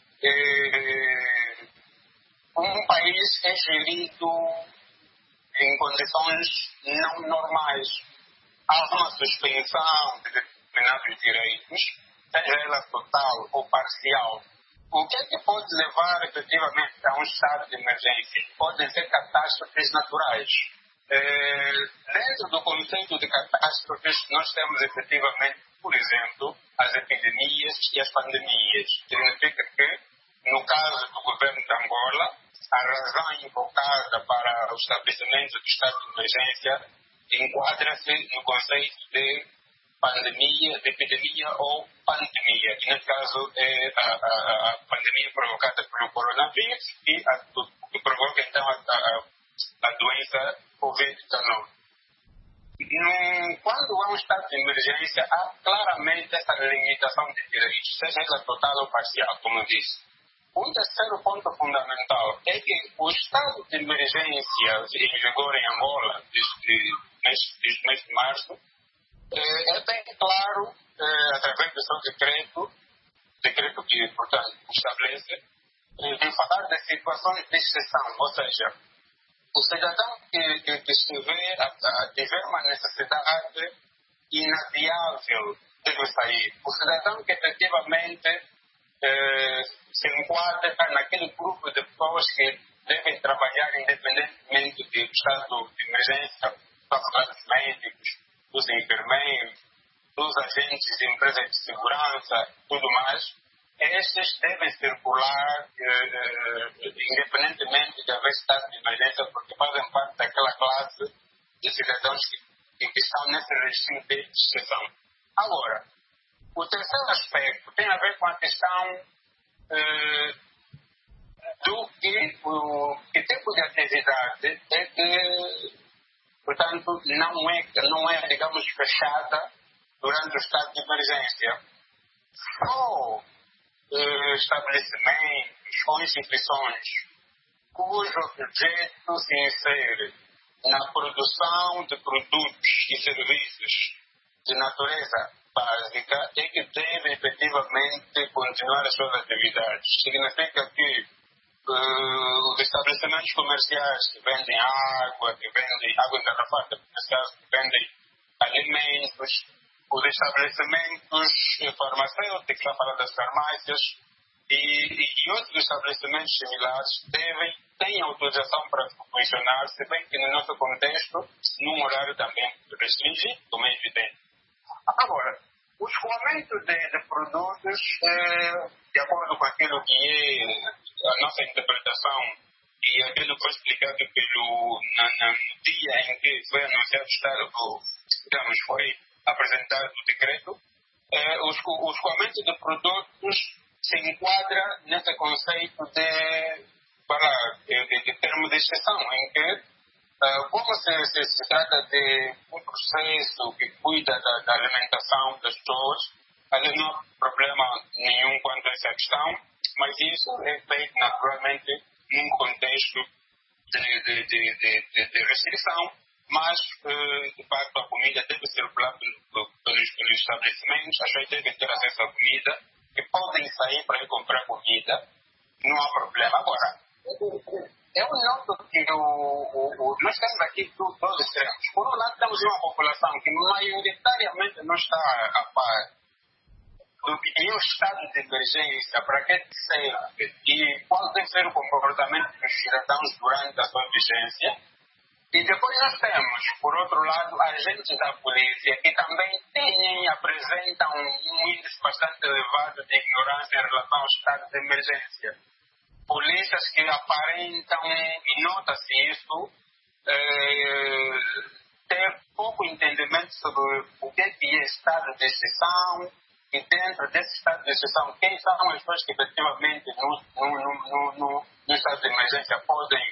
um país é gerido em condições não normais. Há uma suspensão de determinados direitos, seja ela total ou parcial. O que é que pode levar efetivamente a um estado de emergência? Podem ser catástrofes naturais. Dentro do conceito de catástrofes, nós temos efetivamente, por exemplo, as epidemias e as pandemias. Significa que, no caso do governo de Angola, a razão invocada para o estabelecimento do estado de emergência enquadra-se no conceito de pandemia, de epidemia ou pandemia, que nesse caso é a pandemia provocada pelo coronavírus e que provoca então a doença Covid-19. Quando há um estado de emergência, há claramente essa limitação de direitos, seja ela total ou parcial, como eu disse. Um terceiro ponto fundamental é que o estado de emergência em vigor em Angola desde o mês de março é bem claro, através do seu decreto que, portanto, estabelece, em falar de situações de exceção, ou seja, o cidadão que tiver uma necessidade inadiável deve sair. O cidadão que efetivamente se enquadra naquele grupo de pessoas que devem trabalhar independentemente do estado de emergência, dos médicos, dos enfermeiros, dos agentes de empresas de segurança, tudo mais, estes devem circular independentemente de haver estado de emergência, porque fazem parte daquela classe de cidadãos que estão nesse regime de exceção. Agora, o terceiro aspecto tem a ver com a questão do que tipo de atividade é que, portanto, não é, digamos, fechada durante o estado de emergência. Só estabelecimentos ou instituições cujo objeto se insere na produção de produtos e serviços de natureza básica é que devem efetivamente continuar as suas atividades. Significa que os estabelecimentos comerciais que vendem água engarrafada, que vendem alimentos, os estabelecimentos farmacêuticos, a falar das farmácias, e outros estabelecimentos similares têm autorização para funcionar, se bem que no nosso contexto, num horário também restringido, como é evidente. Agora, o escoamento de produtos, de acordo com aquilo que é a nossa interpretação e aquilo que foi explicado no dia em que foi anunciado o estado, digamos, foi apresentado o decreto, o escoamento de produtos se enquadra nesse conceito de termo de exceção, em que, como se trata de um processo que cuida da alimentação das pessoas, ali não há problema nenhum quanto a essa questão, mas isso é feito naturalmente num contexto de restrição, mas de facto a comida deve circular pelos estabelecimentos, as pessoas devem ter acesso à comida e podem sair para ir comprar comida, não há problema. Agora, eu noto que nós temos aqui dois extremos. Por um lado, temos uma população que maioritariamente não está a par do que é o estado de emergência, para que serve e qual deve ser o comportamento dos cidadãos durante a sua vigência. E depois nós temos, por outro lado, agentes da polícia que também apresentam um índice bastante elevado de ignorância em relação ao estado de emergência. Polícias que aparentam, e nota-se isso, ter pouco entendimento sobre o que é estado de exceção e dentro desse estado de exceção, quem são as pessoas que efetivamente no estado de emergência podem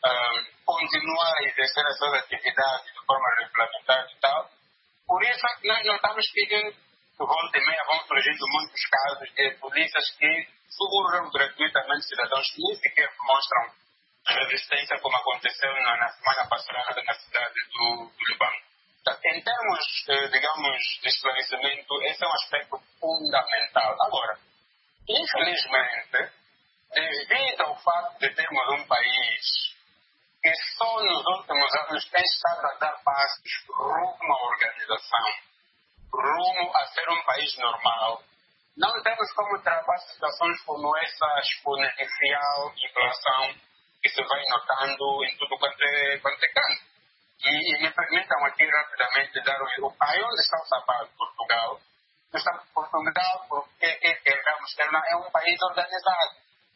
continuar a exercer as suas atividades de forma regulamentar e tal. Por isso, nós notamos que volta e meia vão surgindo muitos casos de polícias que surram gratuitamente cidadãos que nem sequer mostram resistência, como aconteceu na semana passada na cidade do Líbano. Em termos, digamos, de esclarecimento, esse é um aspecto fundamental. Agora, infelizmente, devido ao fato de termos um país que só nos últimos anos tem estado a dar passos rumo à organização, rumo a ser um país normal, não temos como travar situações como essa exponencial inflação que se vai notando em tudo quanto é canto. E me permitam aqui rapidamente dar aí onde está o sapato, Portugal. Portugal, porque é um país organizado.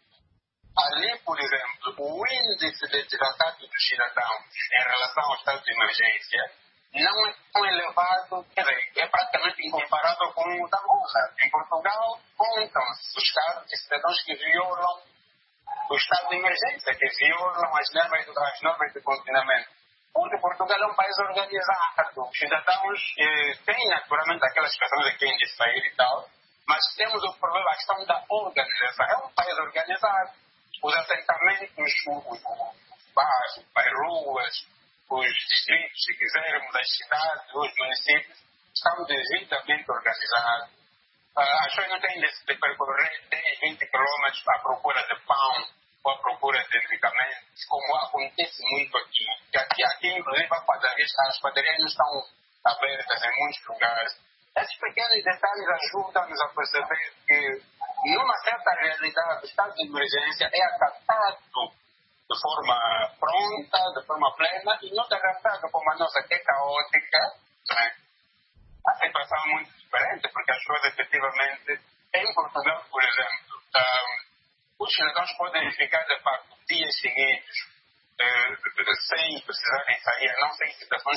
Ali, por exemplo, o índice de desacato dos cidadãos em relação ao estado de emergência não é tão elevado, quer dizer, é praticamente incomparável com o da Angola. Em Portugal, contam-se os casos de cidadãos que violam o estado de emergência, que violam as normas de confinamento. Porque Portugal é um país organizado. Os cidadãos têm naturalmente aquelas questões de quem de sair e tal, mas temos o problema, a questão da organização. É um país organizado. Os assentamentos, os bairros, as ruas, os distritos, se quisermos, as cidades, os municípios, estão devidamente organizados. As pessoas não têm de percorrer 10, 20 quilômetros à procura de pão ou à procura de medicamentos, como acontece muito aqui. Aqui inclusive, as padarias não estão abertas em muitos lugares. Esses pequenos detalhes ajudam-nos a perceber que, numa certa realidade, o estado de emergência é acatado de forma pronta, de forma plena, e não adaptado como a nossa, que é caótica, né? A situação é muito diferente, porque as pessoas, efetivamente, em Portugal, por exemplo, os cidadãos podem ficar, de facto, dias seguidos sem precisarem sair, a não ser em situações,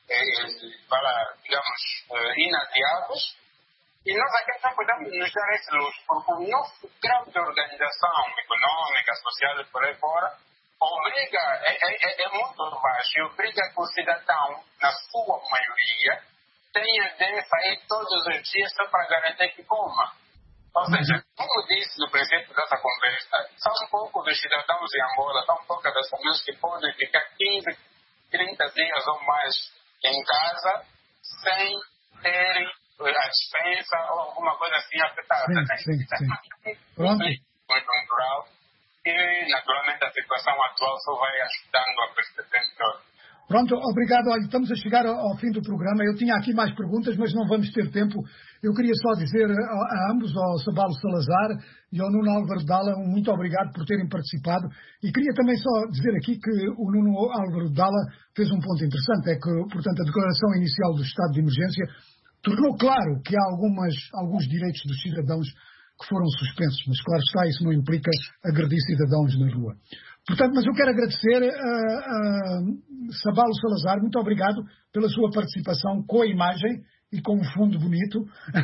digamos, inadiáveis. E nós aqui não podemos nos dar esse luxo, porque o nosso grau de organização econômica, social e por aí fora, obriga, é muito baixo, e obriga que o cidadão, na sua maioria, tenha de sair todos os dias só para garantir que coma. Ou seja, como disse no princípio dessa conversa, são poucos dos cidadãos em Angola, são poucas das famílias que podem ficar 15, 30 dias ou mais em casa sem terem a dispensa ou alguma coisa assim afetada. Sim. Pronto. Muito natural. E, naturalmente, a situação atual só vai ajudando a perceber melhor. Pronto, obrigado. Olha, estamos a chegar ao fim do programa. Eu tinha aqui mais perguntas, mas não vamos ter tempo. Eu queria só dizer a ambos, ao Sabalo Salazar e ao Nuno Álvaro Dalla, muito obrigado por terem participado. E queria também só dizer aqui que o Nuno Álvaro Dalla fez um ponto interessante, é que, portanto, a declaração inicial do estado de emergência tornou claro que há alguns direitos dos cidadãos que foram suspensos, mas claro está, isso não implica agredir cidadãos na rua. Portanto, mas eu quero agradecer a Sabalo Salazar, muito obrigado pela sua participação com a imagem e com um fundo bonito.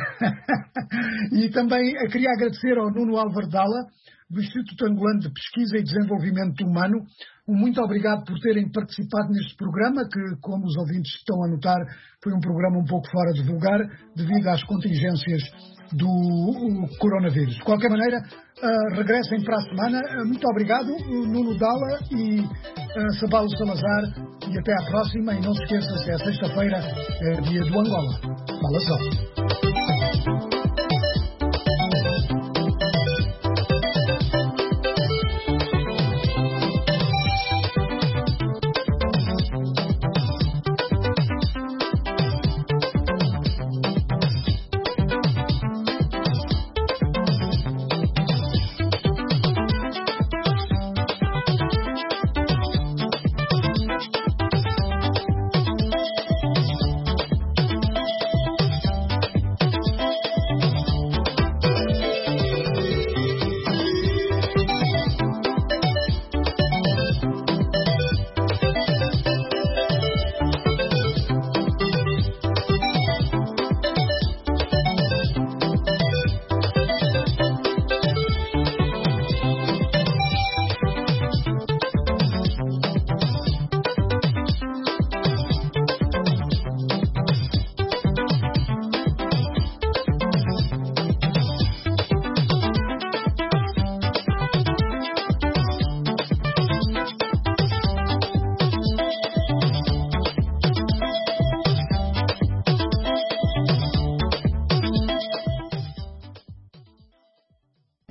E também queria agradecer ao Nuno Álvaro Dalla, do Instituto Angolano de Pesquisa e Desenvolvimento Humano. Muito obrigado por terem participado neste programa, que, como os ouvintes estão a notar, foi um programa um pouco fora de lugar, devido às contingências do coronavírus. De qualquer maneira, regressem para a semana. Muito obrigado, Nuno Dalla e Sabalo Salazar, e até à próxima. E não se esqueça que é sexta-feira, é dia do Angola. Fala só.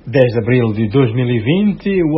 10 de abril de 2020.